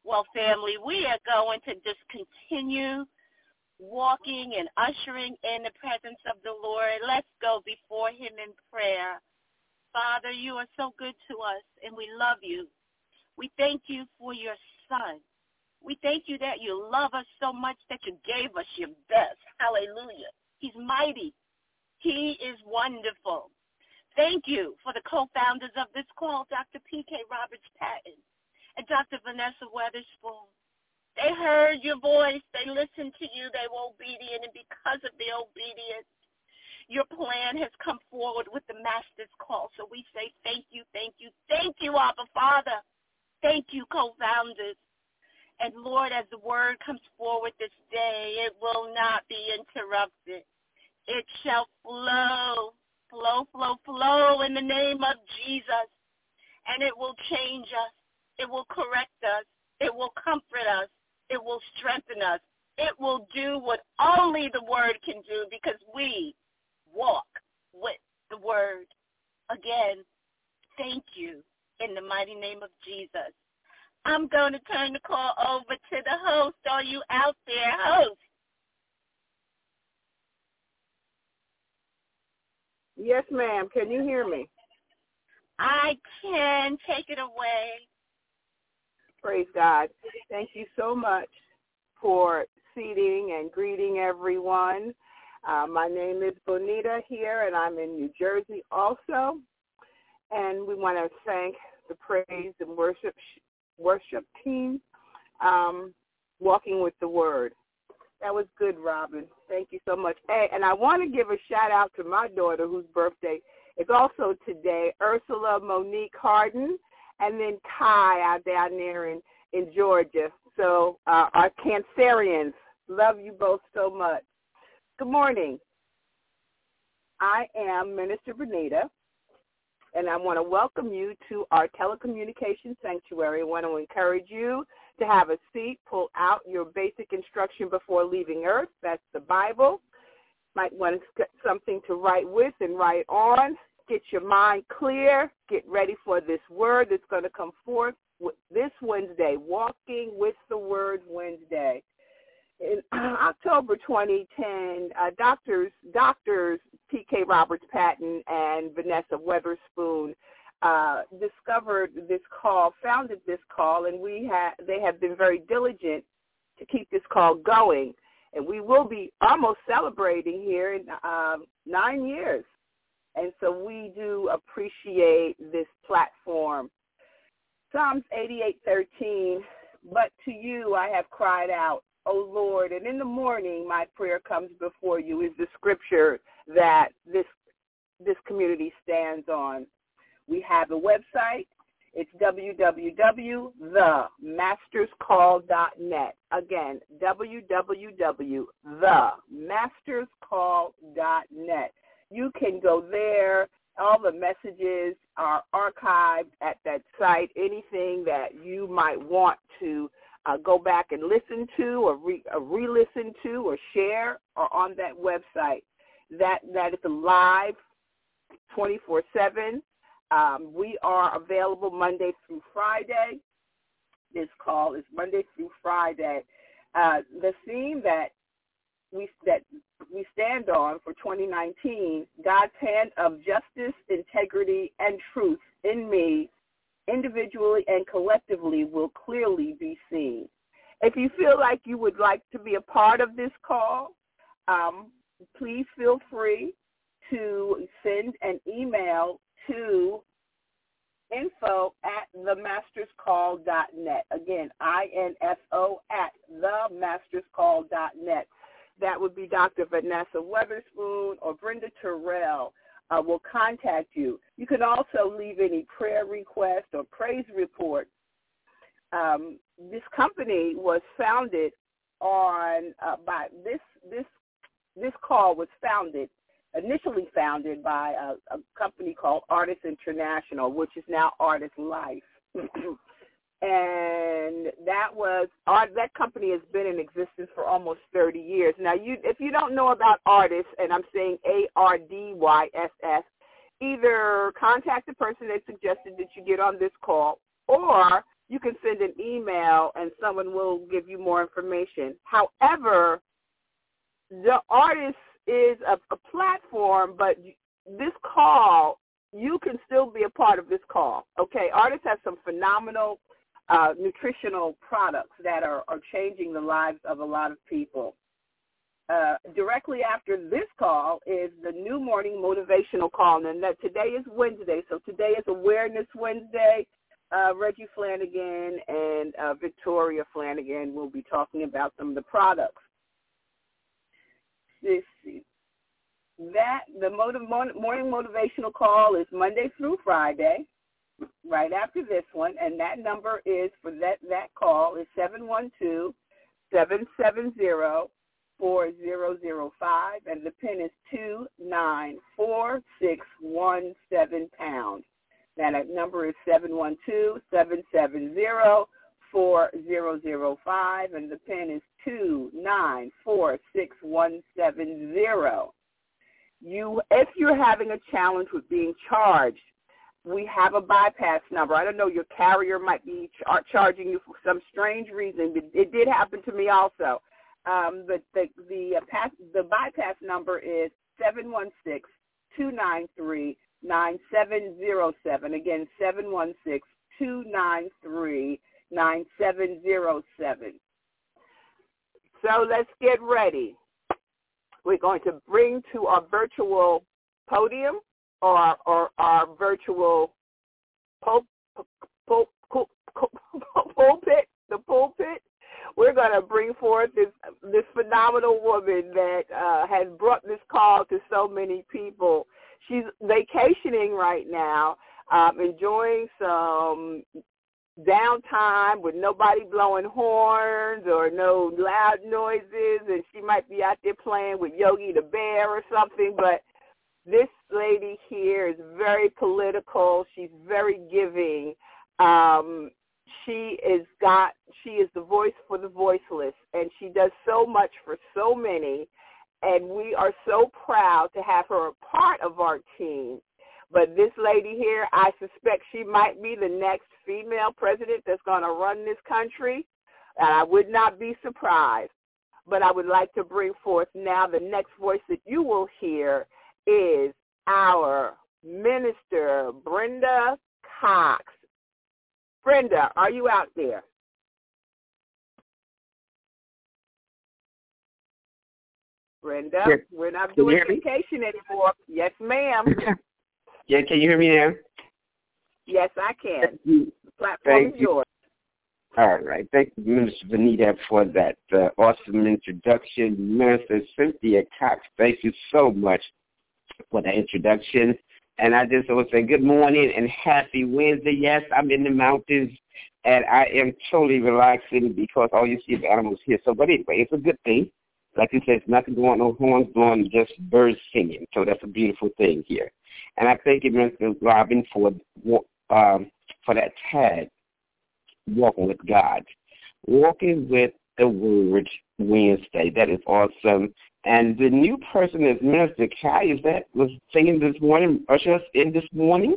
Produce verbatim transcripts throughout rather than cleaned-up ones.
Well, family, we are going to just continue walking and ushering in the presence of the Lord. Let's go before him in prayer. Father, you are so good to us, and we love you. We thank you for your son. We thank you that you love us so much that you gave us your best. Hallelujah. He's mighty. He is wonderful. Thank you for the co-founders of this call, Doctor P K Roberts-Patton and Doctor Vanessa Weatherspoon. They heard your voice. They listened to you. They were obedient, and because of their obedience, your plan has come forward with the Master's Call. So we say thank you, thank you, thank you, Abba Father. Thank you, co-founders. And, Lord, as the word comes forward this day, it will not be interrupted. It shall flow, flow, flow, flow in the name of Jesus. And it will change us. It will correct us. It will comfort us. It will strengthen us. It will do what only the word can do because we walk with the word. Again, thank you in the mighty name of Jesus. I'm going to turn the call over to the host. Are you out there, host? Yes, ma'am. Can you hear me? I can. Take it away. Praise God. Thank you so much for seating and greeting everyone. Uh, my name is Bonita here, and I'm in New Jersey also. And we want to thank the praise and worship worship team, um, Walking with the Word. That was good, Robin. Thank you so much. Hey, and I want to give a shout-out to my daughter whose birthday is also today, Ursula Monique Harden, and then Kai out down there in, in Georgia. So uh, our Cancerians, love you both so much. Good morning. I am Minister Bonita, and I want to welcome you to our telecommunications sanctuary. I want to encourage you to have a seat, pull out your basic instruction before leaving earth. That's the Bible. Might want to get something to write with and write on. Get your mind clear. Get ready for this word that's going to come forth this Wednesday, Walking with the Word Wednesday. In October twenty ten, uh, doctors, doctors P K Roberts-Patton and Vanessa Weatherspoon uh, discovered this call, founded this call, and we ha- they have been very diligent to keep this call going. And we will be almost celebrating here in um, nine years. And so we do appreciate this platform. Psalms eighty-eight thirteen, but to you I have cried out, O Lord, and in the morning my prayer comes before you, is the scripture that this this community stands on. We have a website. It's w w w dot the masters call dot net. Again, w w w dot the masters call dot net. You can go there. All the messages are archived at that site. Anything that you might want to uh, go back and listen to or, re, or re-listen to or share are on that website. That That is live twenty-four seven. Um, we are available Monday through Friday. This call is Monday through Friday. Uh, the theme that we that we stand on for twenty nineteen, God's hand of justice, integrity, and truth in me, individually and collectively, will clearly be seen. If you feel like you would like to be a part of this call, um, please feel free to send an email to info at the masters call dot net. Again, I N F O at the masters call dot net. That would be Doctor Vanessa Weatherspoon or Brenda Terrell uh, will contact you. You can also leave any prayer requests or praise reports. Um, this company was founded on uh, by this this this call was founded initially founded by a, a company called Artists International, which is now Artist Life. And that was that company has been in existence for almost thirty years. Now, you, if you don't know about Artists, and I'm saying A R D Y S S, either contact the person that suggested that you get on this call, or you can send an email and someone will give you more information. However, the artist is a, a platform, but this call, you can still be a part of this call. Okay, artists have some phenomenal uh, nutritional products that are, are changing the lives of a lot of people. Uh, directly after this call is the new morning motivational call, and that today is Wednesday, so today is Awareness Wednesday. Uh, Reggie Flanagan and uh, Victoria Flanagan will be talking about some of the products. This, that the motiv- morning motivational call is Monday through Friday, right after this one, and that number is for that that call is seven one two, seven seven zero, four zero zero five, and the pin is two nine four six one seven pound. Now that number is seven one two, seven seven zero, four zero zero five, and the pin is two nine four six one seven zero. You, if you're having a challenge with being charged, we have a bypass number. I don't know, your carrier might be char- charging you for some strange reason. It, it did happen to me also. Um, but the the, uh, pass, the bypass number is seven one six, two nine three, nine seven zero seven. Again, seven one six, two nine three, nine seven zero seven. So let's get ready. We're going to bring to our virtual podium or, or our virtual pul- pul- pul- pul- pulpit, the pulpit. We're going to bring forth this this phenomenal woman that uh, has brought this call to so many people. She's vacationing right now, um, enjoying some downtime with nobody blowing horns or no loud noises, and she might be out there playing with Yogi the Bear or something, but this lady here is very political. She's very giving. Um, she is got she is the voice for the voiceless, and she does so much for so many, and we are so proud to have her a part of our team. But this lady here, I suspect she might be the next female president that's going to run this country, and I would not be surprised. But I would like to bring forth now the next voice that you will hear is our Minister Brenda Cox. Brenda, are you out there? Brenda, yes. We're not doing vacation anymore. Yes, ma'am. Yeah, can you hear me now? Yes, I can. The platform Thank is you. yours. All right. Thank you, Minister Bonita, for that uh, awesome introduction. Minister Cynthia Cox, thank you so much for that introduction. And I just want to say good morning and happy Wednesday. Yes, I'm in the mountains, and I am totally relaxing because all you see is animals here. So, but anyway, it's a good thing. Like you said, it's nothing going on, no horns blowing, just birds singing. So that's a beautiful thing here. And I thank you, Minister Robin, for um, for that tag, Walking with God. Walking with the Word Wednesday. That is awesome. And the new person is Minister Kai. Is that was singing this morning, usher us in this morning?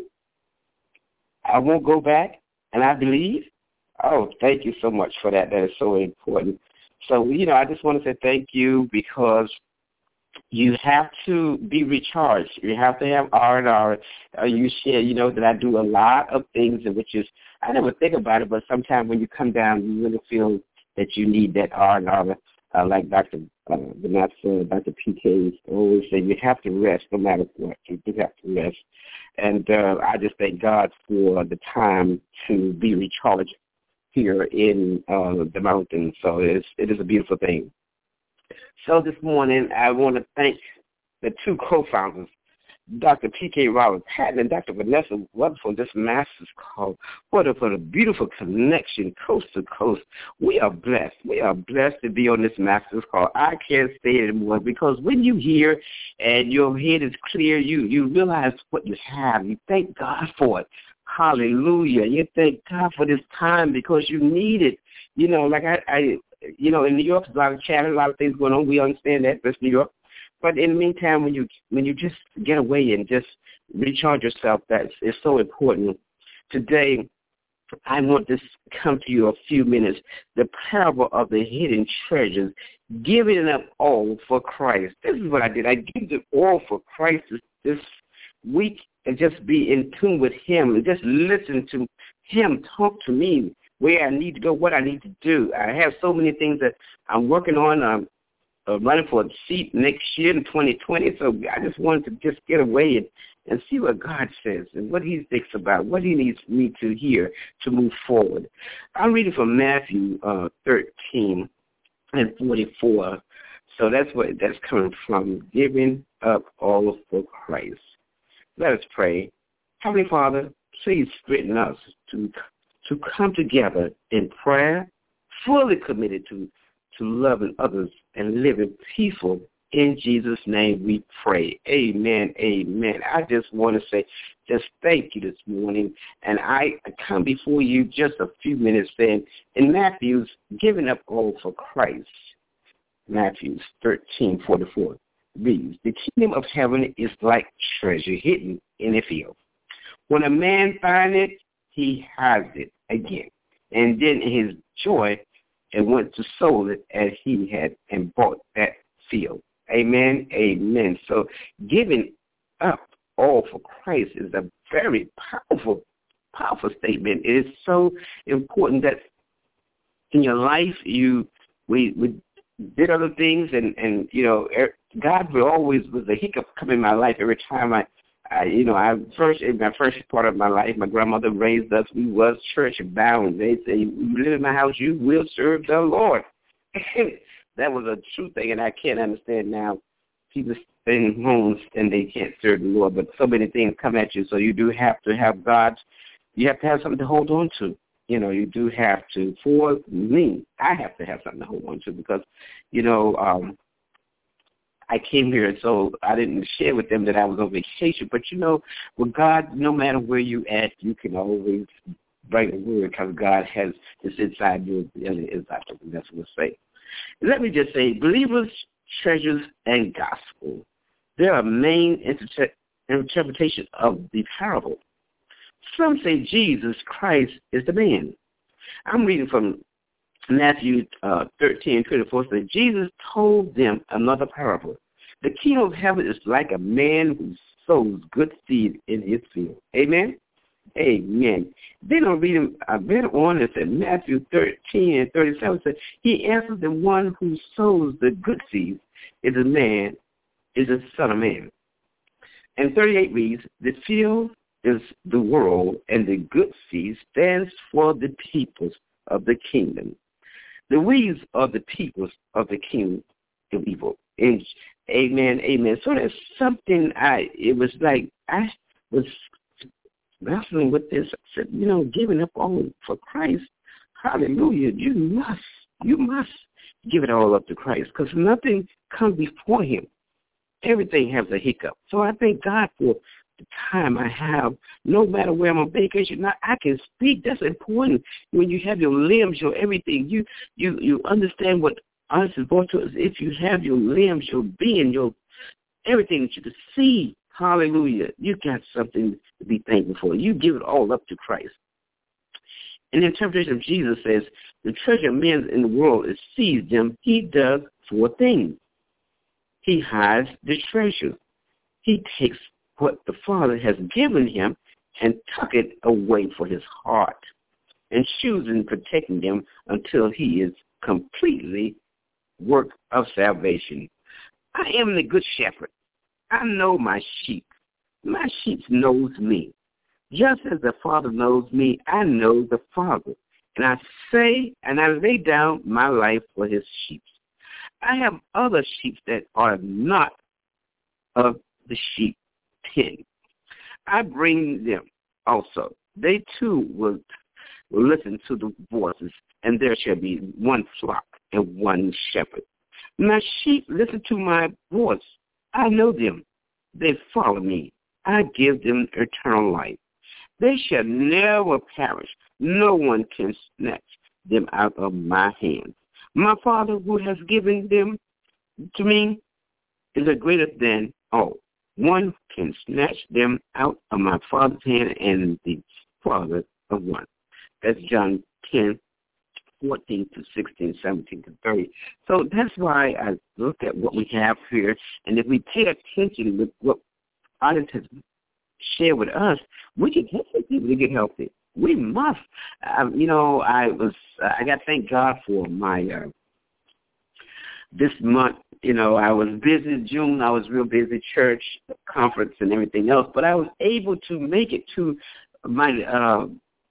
I won't go back, and I believe. Oh, thank you so much for that. That is so important. So, you know, I just want to say thank you because you have to be recharged. You have to have R and R. Uh, you share, you know, that I do a lot of things, which is, I never think about it, but sometimes when you come down, you really feel that you need that R and R. Uh, like Doctor Uh, Vanessa, Doctor P K always say, you have to rest no matter what. You do have to rest. And uh, I just thank God for the time to be recharged here in uh, the mountains. So it is, it is a beautiful thing. So this morning, I want to thank the two co-founders, Doctor P K Robert Patton and Doctor Vanessa Webb, for this master's call. What a, what a beautiful connection, coast to coast. We are blessed. We are blessed to be on this master's call. I can't say it anymore because when you hear and your head is clear, you, you realize what you have. You thank God for it. Hallelujah. You thank God for this time because you need it. You know, like I, I you know, in New York, there's a lot of chatter, a lot of things going on. We understand that. That's New York. But in the meantime, when you when you just get away and just recharge yourself, that's it's so important. Today, I want to come to you a few minutes. The parable of the hidden treasures, giving up all for Christ. This is what I did. I gave it all for Christ this, this week and just be in tune with him and just listen to him talk to me where I need to go, what I need to do. I have so many things that I'm working on. Um, uh, running for a seat next year in twenty twenty, so I just wanted to just get away and, and see what God says and what he thinks about, what he needs me to hear to move forward. I'm reading from Matthew uh, thirteen and forty-four, so that's what that's coming from, giving up all for Christ. Let us pray. Heavenly Father, please strengthen us to to come together in prayer, fully committed to to loving others and living peaceful. In Jesus' name we pray. Amen, amen. I just want to say just thank you this morning. And I come before you just a few minutes saying, in Matthew's giving up all for Christ, Matthew thirteen forty-four reads, the kingdom of heaven is like treasure hidden in a field. When a man finds it, he hides it again. And then in his joy, and went to sold it as he had and bought that field. Amen, amen. So giving up all for Christ is a very powerful, powerful statement. It is so important that in your life you we, we did other things, and, and you know, God will always was a hiccup come in my life every time I I, you know, I first in my first part of my life, my grandmother raised us. We was church bound. They say, "You live in my house, you will serve the Lord." That was a true thing, and I can't understand now. People stay in homes and they can't serve the Lord, but so many things come at you. So you do have to have God's. You have to have something to hold on to. You know, you do have to. For me, I have to have something to hold on to because, you know. Um, I came here, so I didn't share with them that I was on vacation. But, you know, with God, no matter where you at, you can always bring a word because God has this inside you and the inside of you. That's what I say. Let me just say, believers, treasures, and gospel. There are main inter- interpretations of the parable. Some say Jesus Christ is the man. I'm reading from Matthew uh, thirteen, twenty-four says, Jesus told them another parable. The kingdom of heaven is like a man who sows good seed in his field. Amen? Amen. Then I'm reading a bit on it in Matthew thirteen and thirty-seven says, he answered, the one who sows the good seed is a man, is a son of man. And thirty-eight reads, the field is the world, and the good seed stands for the peoples of the kingdom. The weeds are the peoples of the kingdom of evil. And amen, amen. So there's something I, it was like I was wrestling with this. I said, you know, giving up all for Christ, hallelujah, you must, you must give it all up to Christ because nothing comes before him. Everything has a hiccup. So I thank God for the time I have, no matter where I'm on vacation, not, I can speak. That's important. When you have your limbs, your everything, you you, you understand what us is going to. If you have your limbs, your being, your everything that you can see, hallelujah, you got something to be thankful for. You give it all up to Christ. And the interpretation of Jesus says, the treasure of men in the world is seized them. He does four things. He hides the treasure. He takes what the Father has given him and tuck it away for his heart and choosing protecting them until he is completely work of salvation. I am the good shepherd. I know my sheep. My sheep knows me. Just as the Father knows me, I know the Father. And I say and I lay down my life for his sheep. I have other sheep that are not of the sheep pen. I bring them also. They too will, will listen to the voices, and there shall be one flock and one shepherd. My sheep listen to my voice. I know them. They follow me. I give them eternal life. They shall never perish. No one can snatch them out of my hands. My Father who has given them to me is a greater than all. One can snatch them out of my Father's hand and the Father of one. That's John ten, fourteen to sixteen, seventeen to thirty. So that's why I look at what we have here, and if we pay attention with what others have shared with us, we can help people to get healthy. We must. Um, you know, I was, uh, I got to thank God for my, uh, this month, you know, I was busy in June. I was real busy, church, conference, and everything else, but I was able to make it to my, uh,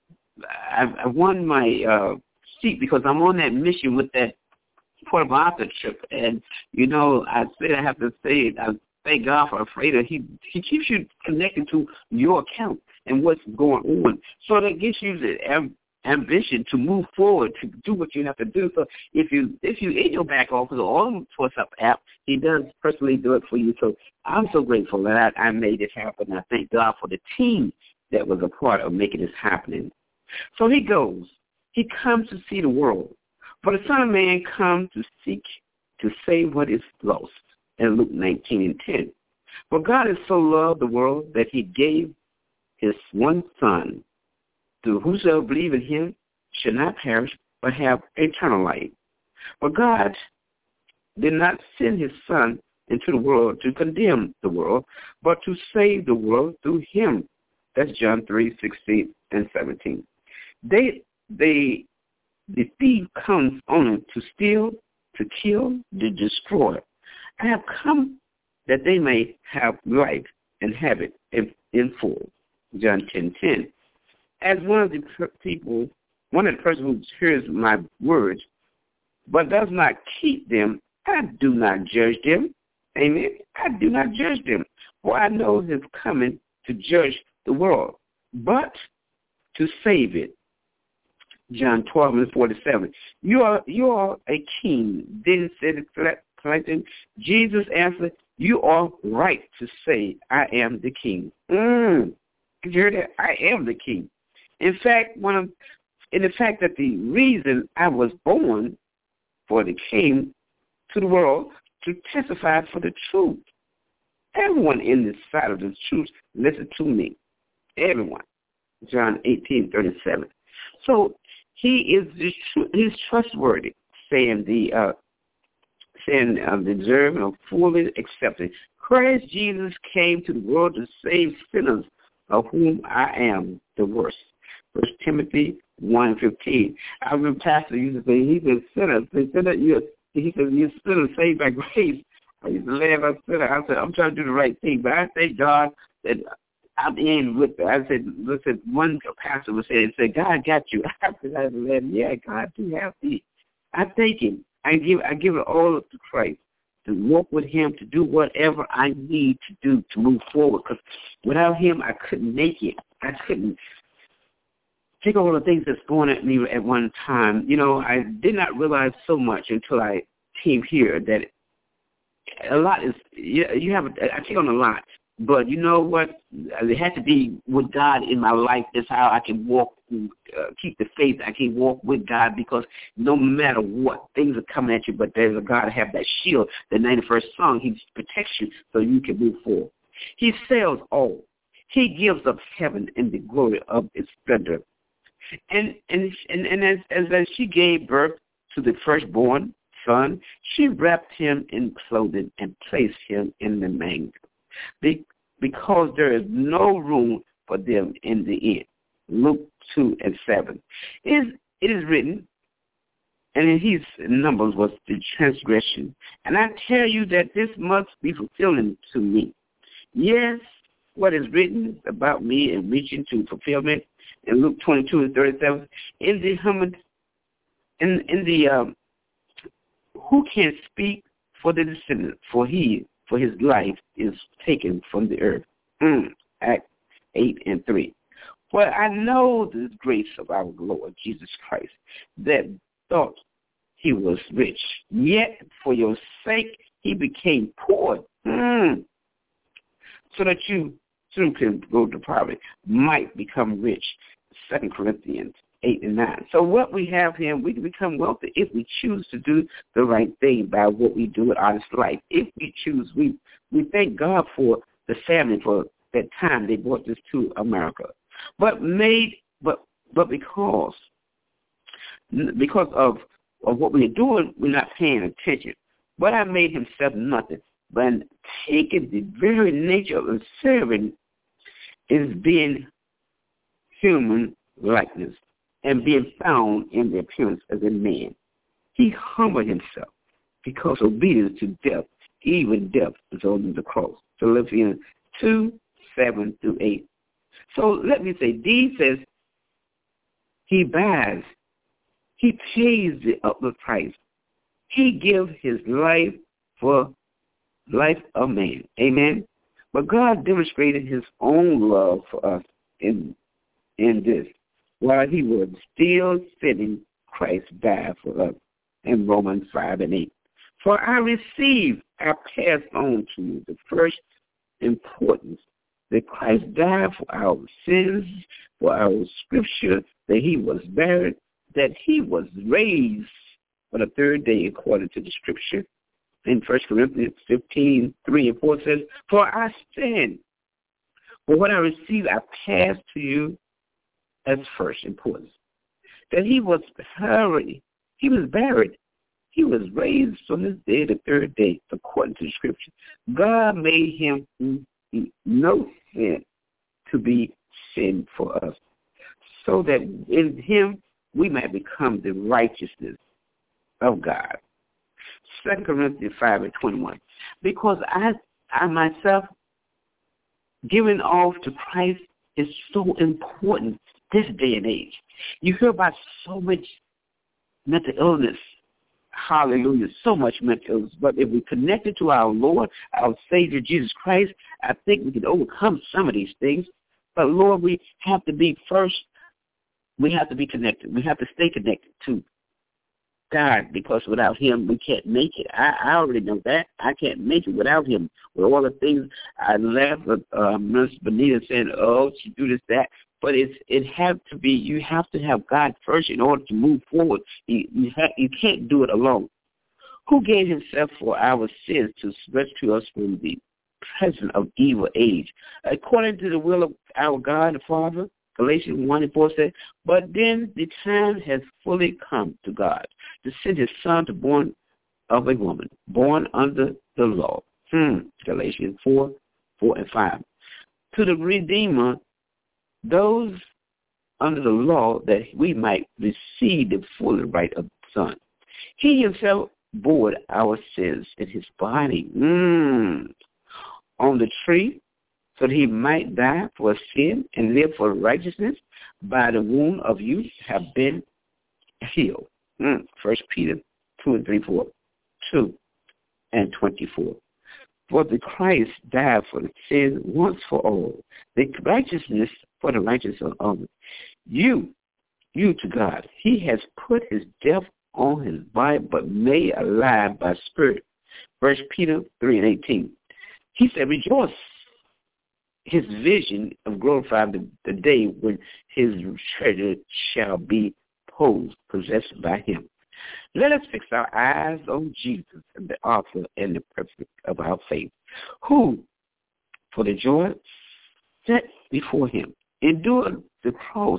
I, I won my uh, seat because I'm on that mission with that Port Arthur trip. And, you know, I said I have to say, I thank God for Fredo. He, he keeps you connected to your account and what's going on. So that gives you the am- ambition to move forward, to do what you have to do. So if you if you in your back office or on WhatsApp app, he does personally do it for you. So I'm so grateful that I, I made this happen. I thank God for the team that was a part of making this happening. So he goes. He comes to see the world. For the Son of Man comes to seek to save what is lost. In Luke nineteen and ten. For God has so loved the world that he gave his one Son, to whosoever believe in him should not perish, but have eternal life. For God did not send his Son into the world to condemn the world, but to save the world through him. That's John three, sixteen and seventeen. They, they, the thief comes only to steal, to kill, to destroy. I have come that they may have life and have it in, in full. John ten ten. As one of the people, one of the persons who hears my words, but does not keep them, I do not judge them. Amen. I do not judge them, for I know his coming to judge the world, but to save it. John twelve and forty-seven. You are you are a king. Then said Clinton. Jesus answered, you are right to say, I am the king. Mm. Did you hear that? I am the king. In fact, one of, in the fact that the reason I was born for the king to the world to testify for the truth. Everyone in this side of the truth, listen to me. Everyone. John eighteen thirty-seven. So he is he's trustworthy, saying the uh, saying uh, deserving of fully accepted. Christ Jesus came to the world to save sinners, of whom I am the worst. First Timothy one fifteen. I remember Pastor used to say, he said, sinners, they said that you he said, you're sinners saved by grace. I used to laugh at sinner. I said, I'm trying to do the right thing, but I thank God that I'm in with it. I said, listen, one pastor was saying, said, God got you. I said, I said, yeah, God do have me. I thank him. I give I give it all up to Christ, to walk with him, to do whatever I need to do to move forward. Because without him, I couldn't make it. I couldn't take all the things that's going at me at one time. You know, I did not realize so much until I came here that a lot is, you, you have, I take on a lot. But you know what? It has to be with God in my life. That's how I can walk, uh, keep the faith. I can walk with God because no matter what, things are coming at you, but there's a God to have that shield. The ninety-first Psalm, he protects you so you can move forward. He sails all. He gives up heaven in the glory of its splendor. And and and, and as, as as she gave birth to the firstborn son, she wrapped him in clothing and placed him in the manger. Because there is no room for them in the inn. Luke two and seven. It is, it is written, and in his numbers was the transgression. And I tell you that this must be fulfilling to me. Yes, what is written about me and reaching to fulfillment in Luke twenty-two and thirty-seven. In the human, in in the um, who can speak for the descendant? For he. For his life is taken from the earth. Mm, Acts eight and three. For I know the grace of our Lord Jesus Christ, that thought he was rich, yet for your sake he became poor, mm, so that you soon can go to poverty, might become rich. Second Corinthians eight and nine. So what we have here, we can become wealthy if we choose to do the right thing by what we do with honest life. If we choose, we we thank God for the family for that time they brought this to America. But made but but because because of, of what we're doing, we're not paying attention. But I made himself nothing. But taking the very nature of serving is being human likeness and being found in the appearance of a man. He humbled himself because obedience to death, even death, is on the cross. Philippians two, seven through eight. So let me say, D says he buys, he pays the upward price. He gives his life for life of man. Amen. But God demonstrated his own love for us in in this. While he was still sinning, Christ died for us in Romans five and eight. For I received, I passed on to you the first importance that Christ died for our sins, for our scripture, that he was buried, that he was raised on the third day according to the scripture. In First Corinthians fifteen, three and four says, for I stand, for what I received I passed to you as first importance. That he was buried, he was buried, he was raised from his dead the third day according to the scripture. God made him no sin to be sin for us, so that in him we might become the righteousness of God. Second Corinthians five and twenty-one. Because I, I myself, giving off to Christ is so important this day and age. You hear about so much mental illness. Hallelujah. So much mental illness. But if we connect it to our Lord, our Savior, Jesus Christ, I think we can overcome some of these things. But Lord, we have to be first, we have to be connected. We have to stay connected to God, because without him, we can't make it. I, I already know that. I can't make it without him. With all the things I left, uh, Miss Bonita saying, oh, she do this, that. But it's, it have to be, you have to have God first in order to move forward. You, you, ha- you can't do it alone. Who gave himself for our sins to rescue us from the presence of evil age, according to the will of our God the Father? Galatians one and four says, but then the time has fully come to God to send his son to born of a woman, born under the law. Hmm. Galatians four, four and five. To the Redeemer, those under the law, that we might receive the full right of the Son. He himself bore our sins in his body mm, on the tree, so that he might die for sin and live for righteousness. By the wound of you have been healed. Mm. First Peter two and three, four, two and twenty-four. For the Christ died for the sin once for all, the righteousness for the righteousness of others. You, you to God, he has put his death on his body, but made alive by spirit. First Peter three and eighteen. He said, rejoice. His vision of glorifying the, the day when his treasure shall be posed, possessed by him. Let us fix our eyes on Jesus, the author and the perfect of our faith, who, for the joy set before him, endured the cross,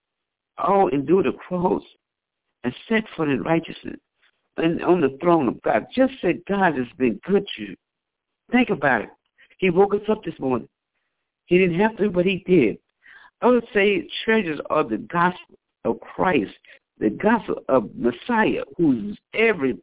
all endured the cross, and set for the righteousness, and on the throne of God. Just said God has been good to you. Think about it. He woke us up this morning. He didn't have to, but he did. I would say treasures are the gospel of Christ, the gospel of Messiah, who's every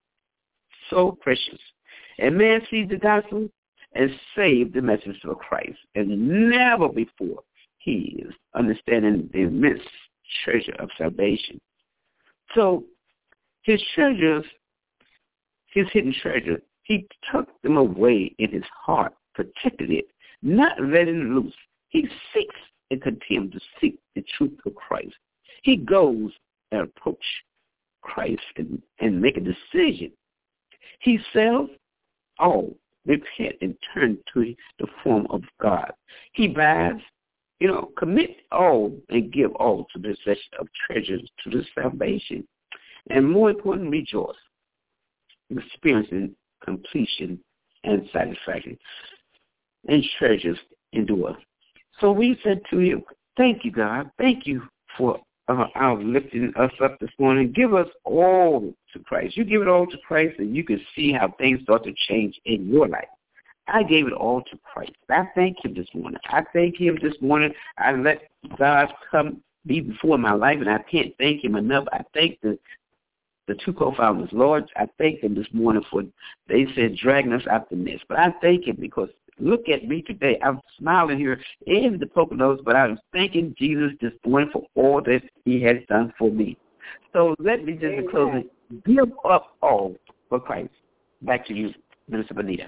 so precious. And man sees the gospel and saved the message of Christ. And never before he is understanding the immense treasure of salvation. So his treasures, his hidden treasure, he took them away in his heart, protected it, not letting it loose. He seeks and continues to seek the truth of Christ. He goes and approach Christ and, and make a decision. He sells all, repent and turn to the form of God. He buys, you know, commit all and give all to the possession of treasures to the salvation. And more important, rejoice, experiencing completion and satisfaction. And treasures endure. So we said to you, thank you, God. Thank you for uh, our lifting us up this morning. Give us all to Christ. You give it all to Christ, and you can see how things start to change in your life. I gave it all to Christ. I thank him this morning. I thank him this morning. I let God come be before my life, and I can't thank him enough. I thank the the two co-founders, Lord. I thank them this morning for, they said, dragging us out the nest. But I thank him because look at me today. I'm smiling here in the Poconos, but I'm thanking Jesus this morning for all that he has done for me. So let me just in closing, give up all for Christ. Back to you, Minister Bonita.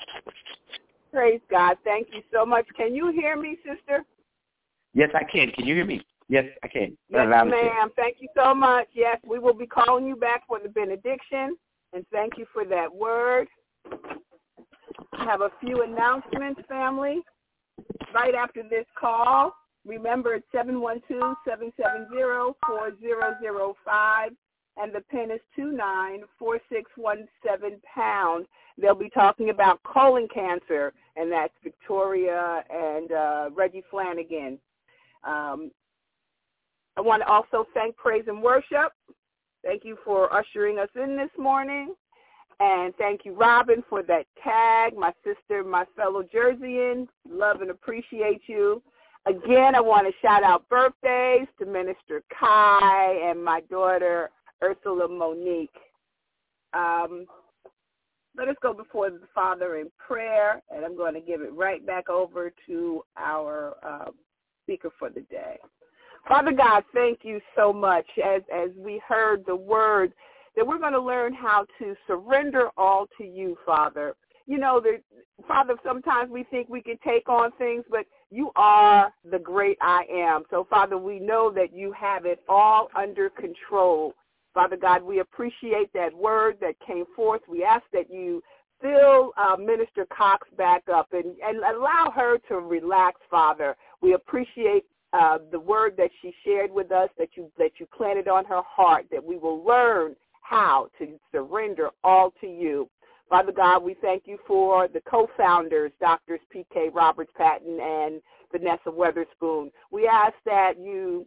Praise God. Thank you so much. Can you hear me, sister? Yes, I can. Can you hear me? Yes, I can. Yes, ma'am. Thank you so much. Yes, we will be calling you back for the benediction, and thank you for that word. I have a few announcements, family. Right after this call, remember it's seven one two, seven seven zero, four zero zero five, and the pin is two nine four six one seven pound. They'll be talking about colon cancer, and that's Victoria and uh, Reggie Flanagan. Um, I want to also thank Praise and Worship. Thank you for ushering us in this morning. And thank you, Robin, for that tag. My sister, my fellow Jerseyan, love and appreciate you. Again, I want to shout out birthdays to Minister Kai and my daughter, Ursula Monique. Um, let us go before the Father in prayer, and I'm going to give it right back over to our uh, speaker for the day. Father God, thank you so much as, as we heard the word that we're going to learn how to surrender all to you, Father. You know, there, Father, sometimes we think we can take on things, but you are the great I am. So, Father, we know that you have it all under control. Father God, we appreciate that word that came forth. We ask that you fill uh, Minister Cox back up and, and allow her to relax, Father. We appreciate uh, the word that she shared with us, that you that you planted on her heart, that we will learn how to surrender all to you. Father God, we thank you for the co-founders, Doctors P K Roberts Patton and Vanessa Weatherspoon. We ask that you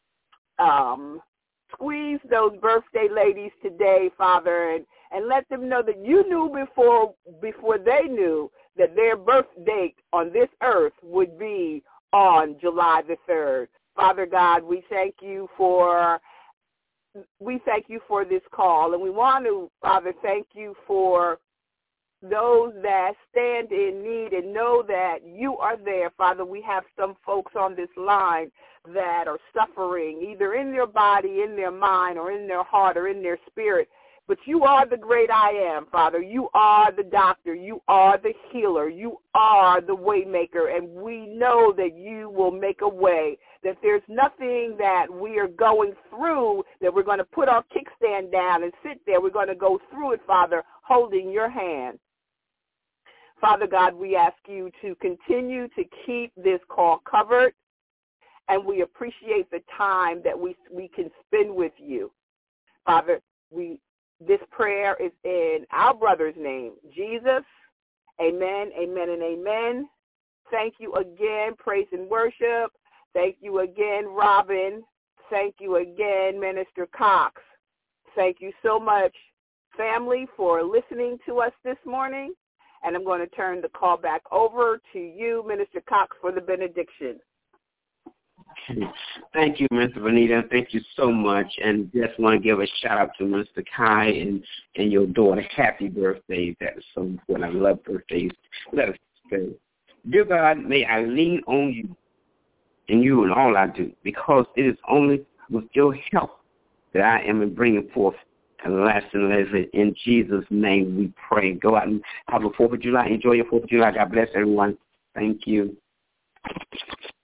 um, squeeze those birthday ladies today, Father, and, and let them know that you knew before before they knew that their birth date on this earth would be on July the third. Father God, we thank you for we thank you for this call, and we want to, Father, thank you for those that stand in need and know that you are there. Father, we have some folks on this line that are suffering either in their body, in their mind, or in their heart, or in their spirit. But you are the great I am, Father. You are the doctor. You are the healer. You are the way maker, and we know that you will make a way, that there's nothing that we are going through that we're going to put our kickstand down and sit there. We're going to go through it, Father, holding your hand. Father God, we ask you to continue to keep this call covered, and we appreciate the time that we we can spend with you. Father, we this prayer is in our brother's name, Jesus. Amen, amen, and amen. Thank you again, Praise and Worship. Thank you again, Robin. Thank you again, Minister Cox. Thank you so much, family, for listening to us this morning. And I'm going to turn the call back over to you, Minister Cox, for the benediction. Thank you, Mister Bonita. Thank you so much. And just want to give a shout-out to Mister Kai and, and your daughter. Happy birthday. That is so important. I love birthdays. Let us pray. Dear God, may I lean on you and you in all I do, because it is only with your help that I am bringing forth and lasting legacy. In Jesus' name we pray. Go out and have a fourth of July. Enjoy your fourth of July. God bless everyone. Thank you.